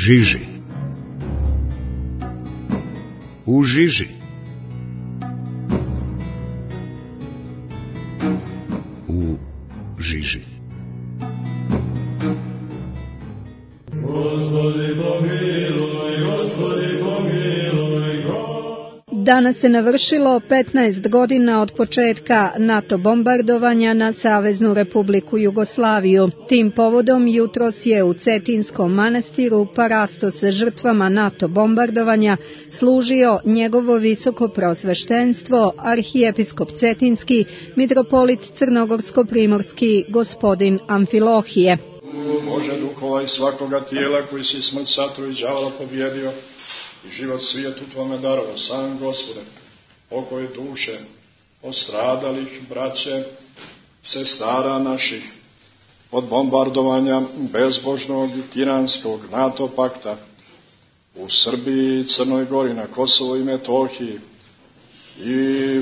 žiži. U žiži. U žiži. Gospodi pomiluj, Gospodi pomiluj. Danas se navršilo 15 godina od početka NATO bombardovanja na Saveznu Republiku Jugoslaviju. Tim povodom jutros je u Cetinskom manastiru parastos žrtvama NATO bombardovanja služio njegovo visoko prosveštenstvo, arhijepiskop Cetinski, mitropolit Crnogorsko-primorski gospodin Amfilohije. Bože duhova i svakoga tijela koji si smrt satru i đavola pobjedio i život svijetu Tvome darovo, sam Gospode, pokoj duše ostradalih braće, sestara naših, od bombardovanja bezbožnog i tiranskog NATO pakta u Srbiji, Crnoj Gori, na Kosovo i Metohiji, i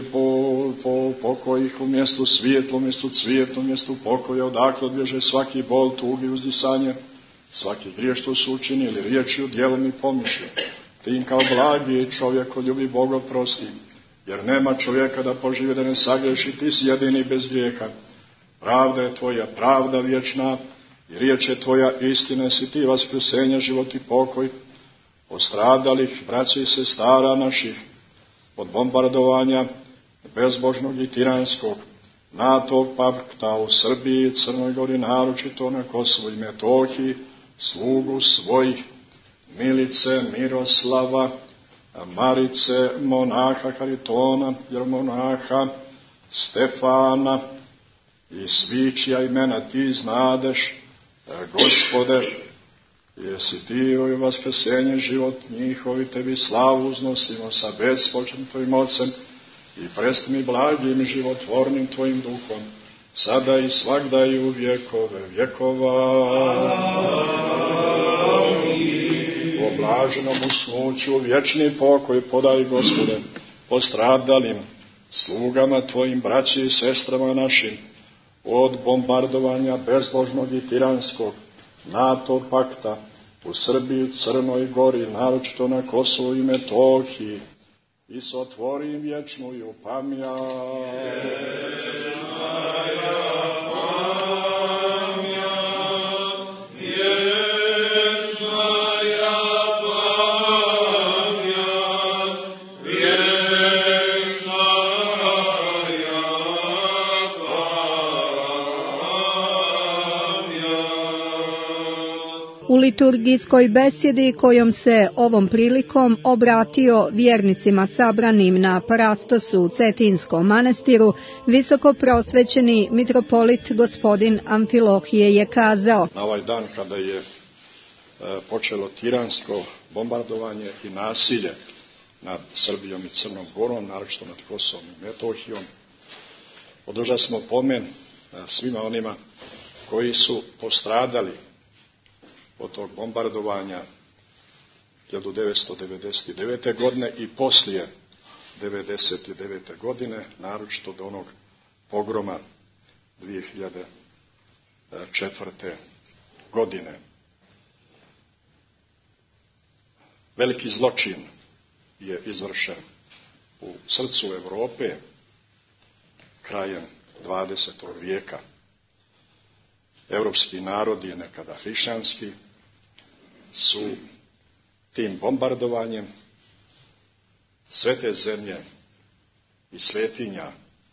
pokoj ih u mjestu svijetlo, mjestu cvijetlo, mjestu pokoja, odakle odbježe svaki bol, tugi, uzdisanje, svaki grijeh što su učinili, riječju, djelom i pomišlju. Ti im kao blagi čovjekoljubi Bog oprosti, jer nema čovjeka da poživi da ne sagreši, ti si jedini bez grijeha. Pravda je Tvoja, pravda vječna, i riječ je Tvoja, istina si Ti, vaskrsenje, život i pokoj, ostradalih braća i sestara naših, od bombardovanja bezbožnog i tiranskog NATO pakta u Srbiji, Crnoj Gori, naročito na Kosovu i Metohiji, slugu svojih Milice, Miroslava, Marice, monaha Haritona, jermonaha Stefana i svi čija imena Ti znadeš, Gospode, jesi Ti o vaskrsenje život njihov i Tebi slavu uznosimo sa bespočetnim Tvojim Ocem i presnim blagim životvornim Tvojim duhom, sada i svagda i u vjekove vjekova. U blaženom usnuću vječni pokoj podaj, Gospode, postradalim slugama Tvojim, braći i sestrama našim, od bombardovanja bezbožnog i tiranskog NATO pakta u Srbiji, Crnoj Gori, naročito na Kosovu i Metohiji, i sotvorim vječnu i upamja. U liturgijskoj besjedi kojom se ovom prilikom obratio vjernicima sabranim na parastosu u Cetinskom manastiru, visoko prosvećeni mitropolit gospodin Amfilohije je kazao: Na ovaj dan kada je počelo tiransko bombardovanje i nasilje nad Srbijom i Crnom Gorom, naročito nad Kosovom i Metohijom, održali smo pomen svima onima koji su postradali od tog bombardovanja 1999. godine i poslije 1999. godine, naročito do onog pogroma 2004. godine. Veliki zločin je izvršen u srcu Europe krajem 20. vijeka. Evropski narodi, nekada hrišćanski, su tim bombardovanjem sve te zemlje i svetinja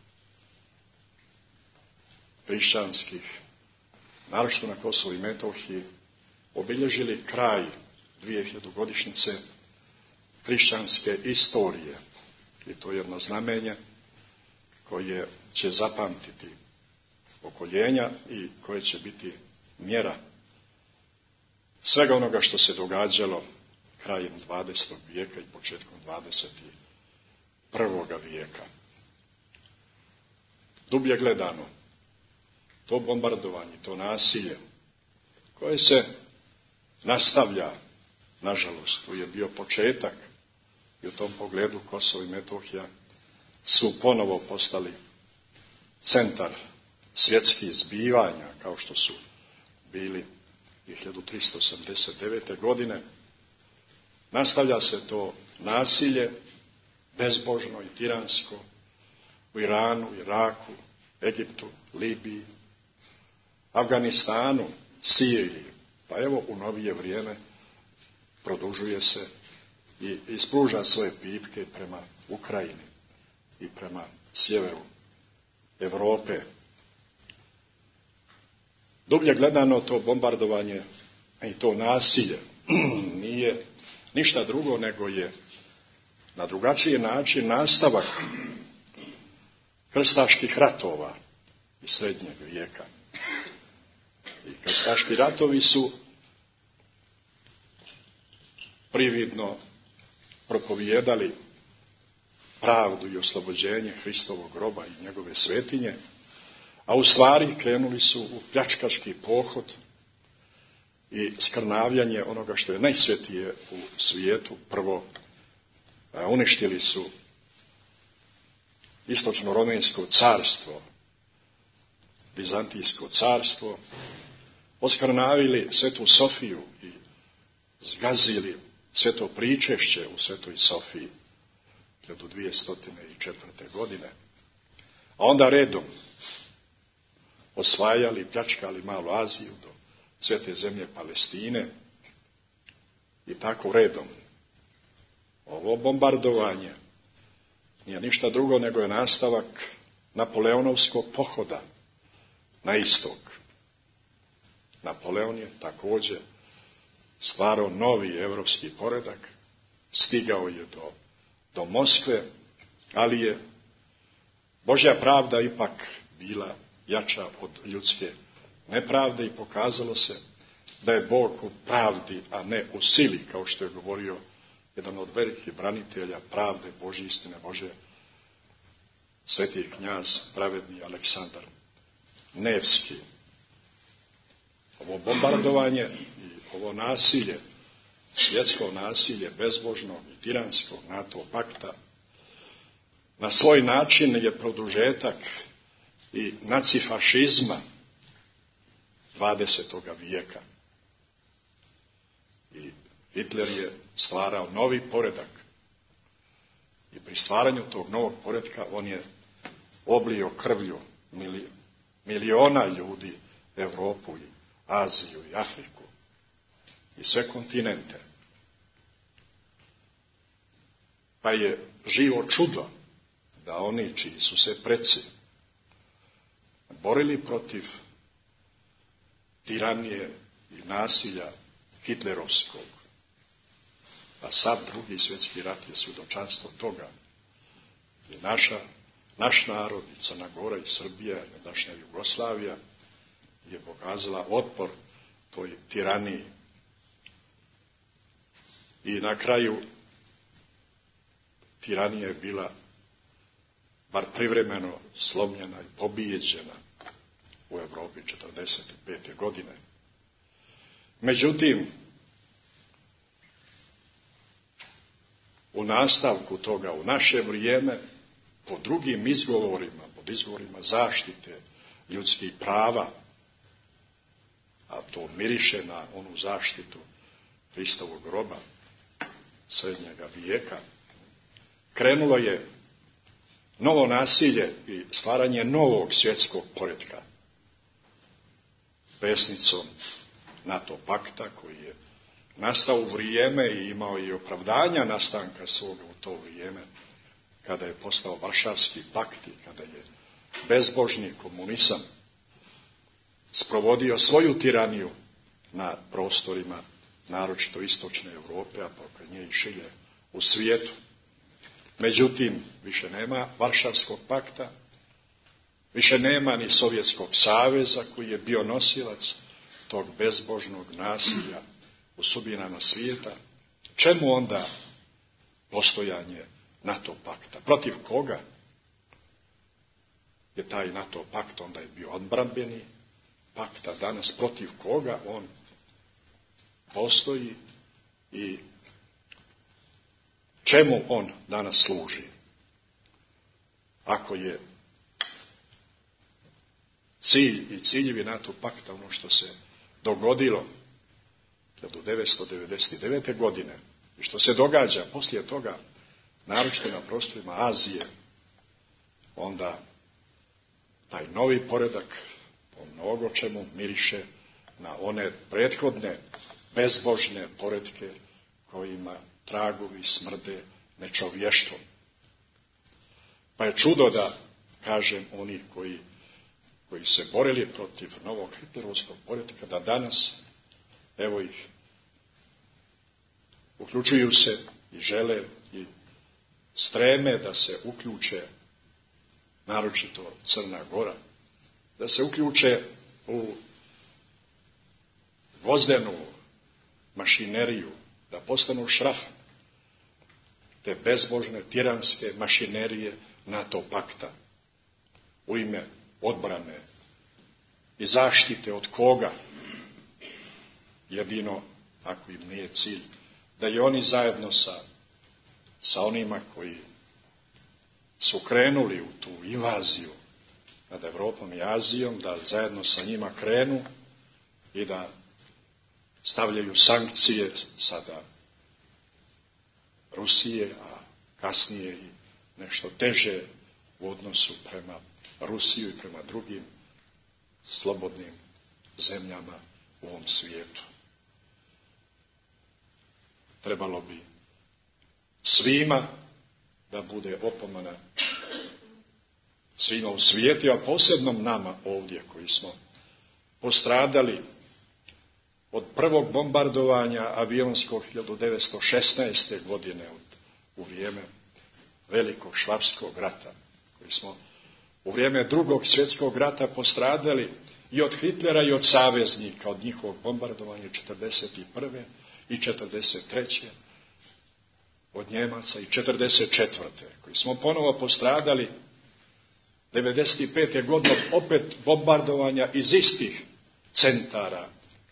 hrišćanskih, naročito na Kosovu i Metohiji, obilježili kraj 2000-godišnjice hrišćanske istorije. I to je jedno znamenje koje će zapamtiti pokoljenja i koje će biti mjera svega onoga što se događalo krajem 20. vijeka i početkom 21. vijeka. Dublje gledano, to bombardovanje, to nasilje, koje se nastavlja, nažalost, to je bio početak, i u tom pogledu Kosovo i Metohija su ponovo postali centar svjetskih zbivanja, kao što su bili i 1389. godine, Nastavlja se to nasilje, bezbožno i tiransko, u Iranu, Iraku, Egiptu, Libiji, Afganistanu, Siriji, pa evo u novije vrijeme produžuje se i ispruža svoje pipke prema Ukrajini i prema sjeveru Europe. Dublje gledano, to bombardovanje i to nasilje nije ništa drugo nego je na drugačiji način nastavak krstaških ratova iz srednjeg vijeka. I krstaški ratovi su prividno propovijedali pravdu i oslobođenje Hristovog groba i njegove svetinje, a u stvari krenuli su u pljačkaški pohod i skrnavljanje onoga što je najsvetije u svijetu. Prvo, uništili su istočno-romensko carstvo, Bizantijsko carstvo, oskrnavili Svetu Sofiju i zgazili sveto pričešće u Svetoj Sofiji 1204. godine. A onda redom osvajali, pljačkali Malu Aziju do svete zemlje Palestine i tako redom. Ovo bombardovanje nije ništa drugo nego je nastavak Napoleonovskog pohoda na istok. Napoleon je također stvarao novi evropski poredak, stigao je do Moskve, ali je Božja pravda ipak bila jača od ljudske nepravde i pokazalo se da je Bog u pravdi, a ne u sili, kao što je govorio jedan od velikih branitelja pravde Božje, istine Božje, sveti knjaz, pravedni Aleksandar Nevski. Ovo bombardovanje i ovo nasilje, svjetsko nasilje, bezbožnog i tiranskog NATO pakta, na svoj način je produžetak i nacifašizma 20. vijeka. I Hitler je stvarao novi poredak. I pri stvaranju tog novog poretka on je oblio krvlju miliona ljudi Europu i Aziju i Afriku i sve kontinente. Pa je živo čudo da oni čiji su se preci borili protiv tiranije i nasilja hitlerovskog, a sad Drugi svjetski rat je svjedočanstvo toga. I naš narod, i Crna Gora, i Srbija, i ondašnja Jugoslavija je pokazala otpor toj tiraniji. I na kraju tiranija je bila bar privremeno slomljena i pobijeđena u Europi 1945. godine. Međutim, u nastavku toga, u naše vrijeme, po drugim izgovorima, pod izgovorima zaštite ljudskih prava, a to miriše na onu zaštitu Hristovog groba srednjega vijeka, krenulo je novo nasilje i stvaranje novog svjetskog poretka pesnicom NATO pakta, koji je nastao u vrijeme i imao i opravdanja nastanka svoga u to vrijeme, kada je postao Varšavski pakt i kada je bezbožni komunizam sprovodio svoju tiraniju na prostorima, naročito istočne Europe, a pokraj nje i šilje u svijetu. Međutim, više nema Varšavskog pakta, više nema ni Sovjetskog saveza koji je bio nosilac tog bezbožnog nasilja u sudbinama svijeta. Čemu onda postojanje NATO pakta? Protiv koga je taj NATO pakt? Onda je bio odbrambeni pakt, a danas protiv koga on postoji i čemu on danas služi? Ako je cilj i ciljevi NATO pakta ono što se dogodilo 1999. godine I što se događa poslije toga, naročito na prostorima Azije, onda taj novi poredak po mnogo čemu miriše na one prethodne bezbožne poretke kojima tragovi smrde nečovještvom. Pa je čudo da, kažem, oni koji se borili protiv novog hitlerovskog poretka, da danas, evo ih, uključuju se i žele i streme da se uključe, naročito Crna Gora, da se uključe u vozdenu mašineriju, da postanu šraf te bezbožne, tiranske mašinerije NATO pakta u ime odbrane i zaštite od koga? Jedino, ako im nije cilj, da i oni zajedno sa onima koji su krenuli u tu invaziju nad Evropom i Azijom, da zajedno sa njima krenu i da stavljaju sankcije sada Rusije, a kasnije i nešto teže u odnosu prema Rusiju i prema drugim slobodnim zemljama u ovom svijetu. Trebalo bi svima da bude opomena, svima u svijetu, a posebno nama ovdje koji smo postradali od prvog bombardovanja avionskog 1916. godine u vrijeme Velikog švapskog rata, koji smo u vrijeme Drugog svjetskog rata postradali i od Hitlera i od saveznika, od njihovog bombardovanja 1941. i 1943. od Njemaca i 1944. koji smo ponovo postradali 1995. godine opet bombardovanja iz istih centara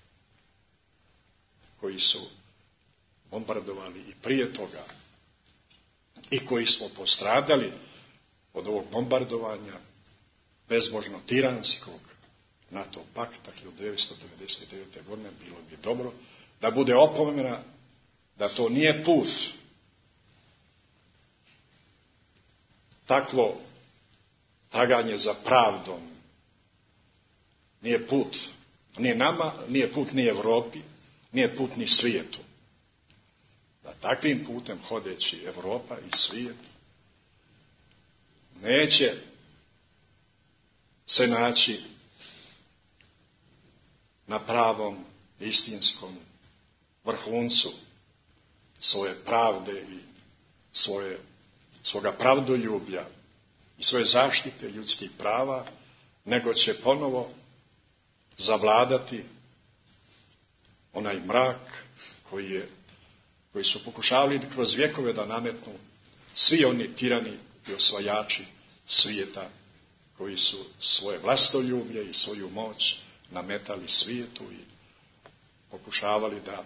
koji su bombardovali i prije toga i koji smo postradali od ovog bombardovanja bezbožno tiranskog NATO pakta 1999. godine. Bilo bi dobro da bude opomena da to nije put. Takvo traganje za pravdom nije put ni nama, nije put ni Evropi, nije put ni svijetu. Da takvim putem hodeći Evropa i svijet neće se naći na pravom istinskom vrhuncu svoje pravde i svoga pravdoljublja i svoje zaštite ljudskih prava, nego će ponovo zavladati onaj mrak koji su pokušavali kroz vjekove da nametnu svi oni tirani i osvajači svijeta, koji su svoje vlastoljublje i svoju moć nametali svijetu i pokušavali da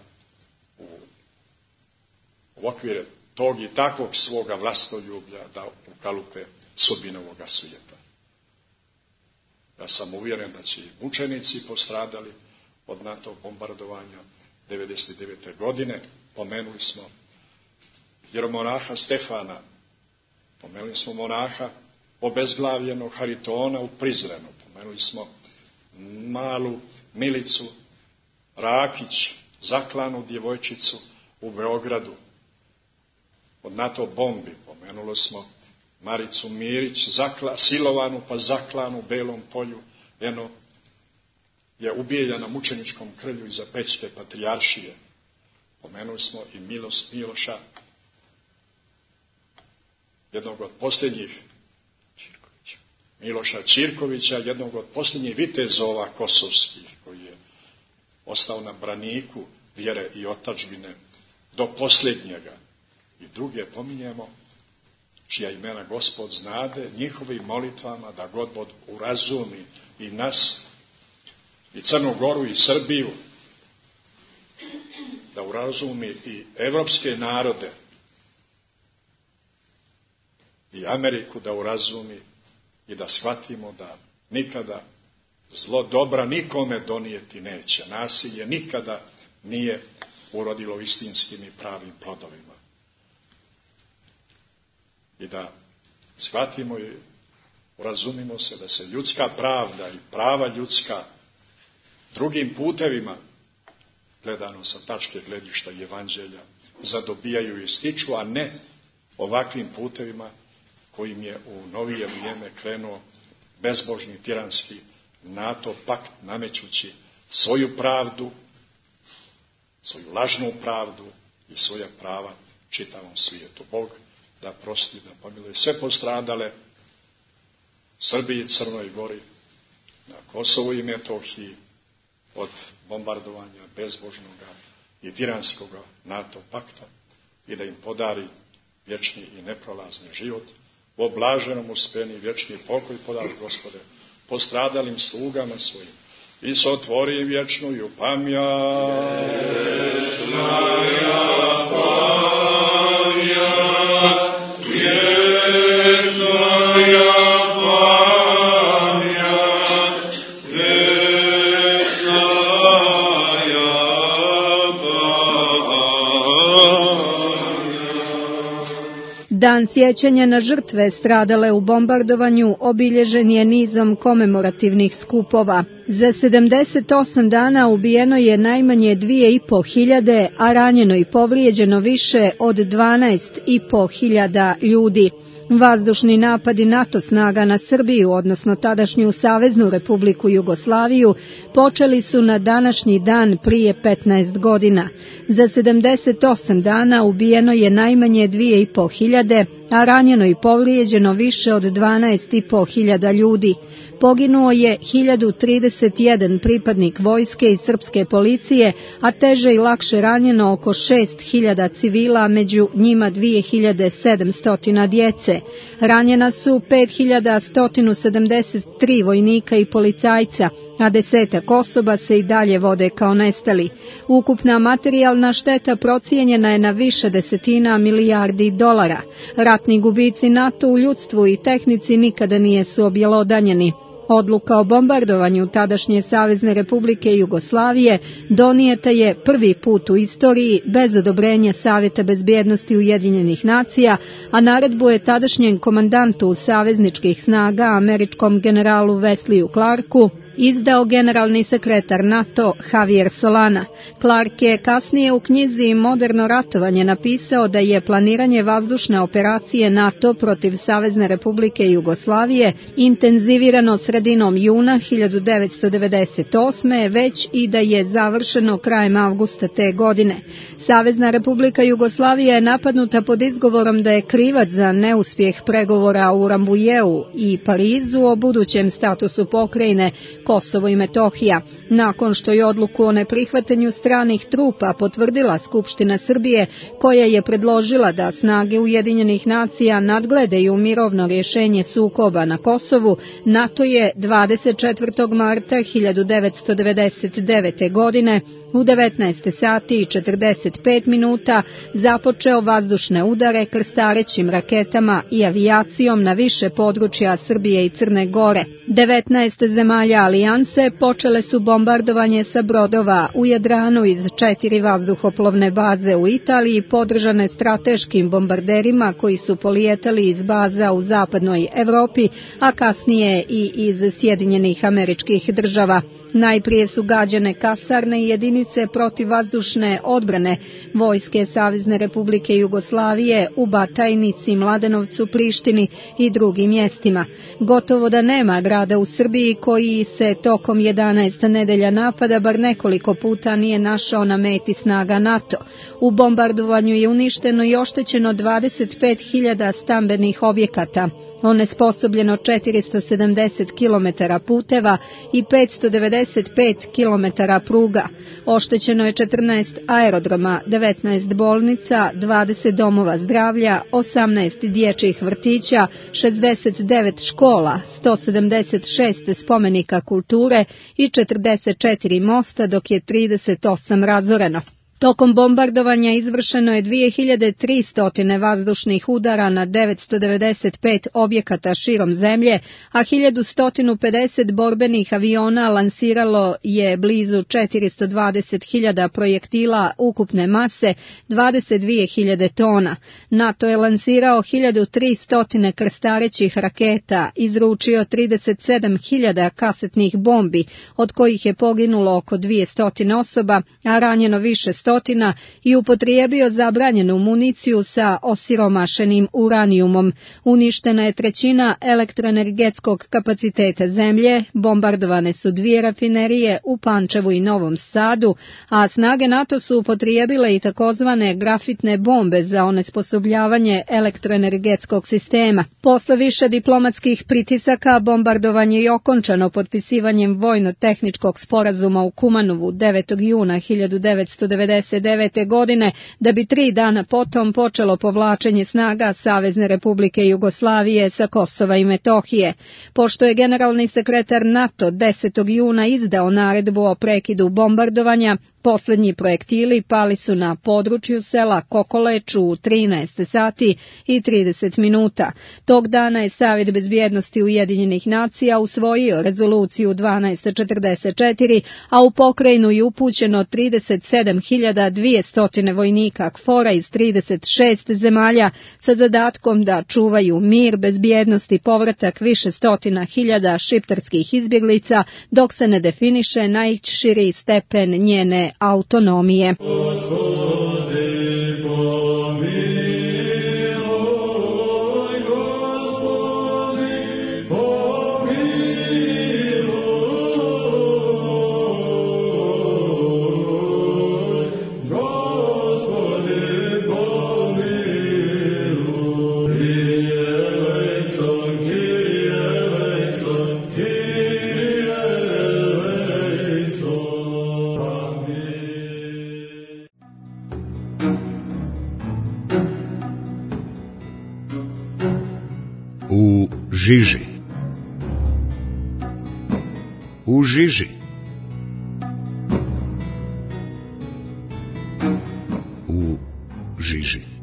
u okvire tog i takvog svoga vlastoljublja da ukalupe sudbine ovoga svijeta. Ja sam uvjeren da će i mučenici postradali od NATO bombardovanja 1999. godine. Pomenuli smo jeromonaha Stefana, pomenuli smo monaha obezglavljenog Haritona u Prizrenu, pomenuli smo malu Milicu Rakić, zaklanu djevojčicu u Beogradu od NATO bombi, pomenulo smo Maricu Mirić, silovanu pa zaklanu u Belom polju, eno je ubijena mučeničkom krvlju iza Pećke patrijaršije. Pomenuli smo i Miloša, jednog od posljednjih Miloša Čirkovića, jednog od posljednjih vitezova kosovskih, koji je ostao na braniku vjere i otadžbine do posljednjega. I druge pominjemo, čija imena Gospod znade, njihovim molitvama da Gospod urazumi i nas, i Crnu Goru i Srbiju, da urazumi i evropske narode, i Ameriku da urazumi i da shvatimo da nikada zlo dobra nikome donijeti neće. Nasilje nikada nije urodilo istinskim i pravim plodovima. I da shvatimo i urazumimo se da se ljudska pravda i prava ljudska drugim putevima, gledano sa tačke gledišta evanđelja, zadobijaju i stiču, a ne ovakvim putevima kojim je u novije vrijeme krenuo bezbožni tiranski NATO pakt, namećući svoju pravdu, svoju lažnu pravdu i svoja prava čitavom svijetu. Bog da prosti, da pomiluje sve postradale Srbiji, Crnoj Gori, na Kosovu i Metohiji od bombardovanja bezbožnoga i tiranskoga NATO pakta i da im podari vječni i neprolazni život, u oblaženom uspjeni vječni pokoj podari, Gospode, postradalim slugama svojim i sotvori vječnu i upamja. Dan sjećanja na žrtve stradale u bombardovanju obilježen je nizom komemorativnih skupova. Za 78 dana ubijeno je najmanje 2.500, a ranjeno i povrijeđeno više od 12.500 ljudi. Vazdušni napadi NATO snaga na Srbiju, odnosno tadašnju Saveznu Republiku Jugoslaviju, počeli su na današnji dan prije 15 godina. Za 78 dana ubijeno je najmanje 2.500, a ranjeno i povrijeđeno više od 12.500 ljudi. Poginuo je 1031 pripadnik vojske i srpske policije, a teže i lakše ranjeno oko 6.000 civila, među njima 2.700 djece. Ranjena su 5.173 vojnika i policajca, a 10 osoba se i dalje vode kao nestali. Ukupna materijalna šteta procijenjena je na više desetina milijardi dolara. Ratni gubici NATO u ljudstvu i tehnici nikada nisu objelodanjeni. Odluka o bombardovanju tadašnje Savezne Republike Jugoslavije donijeta je prvi put u istoriji bez odobrenja Savjeta bezbjednosti Ujedinjenih nacija, a naredbu je tadašnjem komandantu savezničkih snaga, američkom generalu Wesleyju Clarku, izdao generalni sekretar NATO Javier Solana. Clark je kasnije u knjizi Moderno ratovanje napisao da je planiranje vazdušne operacije NATO protiv Savezne Republike Jugoslavije intenzivirano sredinom juna 1998. već i da je završeno krajem avgusta te godine. Savezna Republika Jugoslavija je napadnuta pod izgovorom da je krivac za neuspjeh pregovora u Rambujeu i Parizu o budućem statusu pokrajine Kosovo i Metohija. Nakon što je odluku o neprihvatanju stranih trupa potvrdila Skupština Srbije, koja je predložila da snage Ujedinjenih nacija nadgledaju mirovno rješenje sukoba na Kosovu, NATO je 24. marta 1999. godine u 19 sati i 45 minuta započeo vazdušne udare krstarećim raketama i avijacijom na više područja Srbije i Crne Gore. 19 zemalja alijanse počele su bombardovanje sa brodova u Jadranu iz 4 vazduhoplovne baze u Italiji, podržane strateškim bombarderima koji su polijetali iz baza u zapadnoj Europi, a kasnije i iz Sjedinjenih Američkih Država. Najprije su gađane kasarne i jedinice protivvazdušne odbrane vojske Savezne Republike Jugoslavije u Batajnici, Mladenovcu, Prištini i drugim mjestima. Gotovo da nema grada u Srbiji koji se tokom 11 nedelja napada bar nekoliko puta nije našao na meti snaga NATO. U bombardovanju je uništeno i oštećeno 25.000 stambenih objekata, onesposobljeno 470 km puteva i 595 km pruga. Oštećeno je 14 aerodroma, 19 bolnica, 20 domova zdravlja, 18 dječjih vrtića, 69 škola, 176 spomenika kulture i 44 mosta, dok je 38 razoreno. Tokom bombardovanja izvršeno je 2300 vazdušnih udara na 995 objekata širom zemlje, a 1150 borbenih aviona lansiralo je blizu 420.000 projektila ukupne mase 22.000 tona. NATO je lansirao 1300 krstarećih raketa, izručio 37.000 kasetnih bombi, od kojih je poginulo oko 200 osoba, a ranjeno više stotina, i upotrijebio zabranjenu municiju sa osiromašenim uranijumom. Uništena je trećina elektroenergetskog kapaciteta zemlje, bombardovane su 2 rafinerije u Pančevu i Novom Sadu, a snage NATO su upotrijebile i takozvane grafitne bombe za onesposobljavanje elektroenergetskog sistema. Posle više diplomatskih pritisaka, bombardovanje je okončano potpisivanjem vojno-tehničkog sporazuma u Kumanovu 9. juna 1999. godine, da bi 3 dana potom počelo povlačenje snaga Savezne Republike Jugoslavije sa Kosova i Metohije. Pošto je generalni sekretar NATO 10. juna izdao naredbu o prekidu bombardovanja, poslednji projektili pali su na području sela Kokoleč u 13 sati i 30 minuta. Tog dana je Savet bezbjednosti Ujedinjenih nacija usvojio rezoluciju 1244, a u pokrajinu je upućeno 37.200 vojnika KFOR-a iz 36 zemalja sa zadatkom da čuvaju mir, bezbjednost i povratak više stotina hiljada šiptarskih izbjeglica, dok se ne definiše najširi stepen njene autonomije. U žiži. U žiži. U žiži.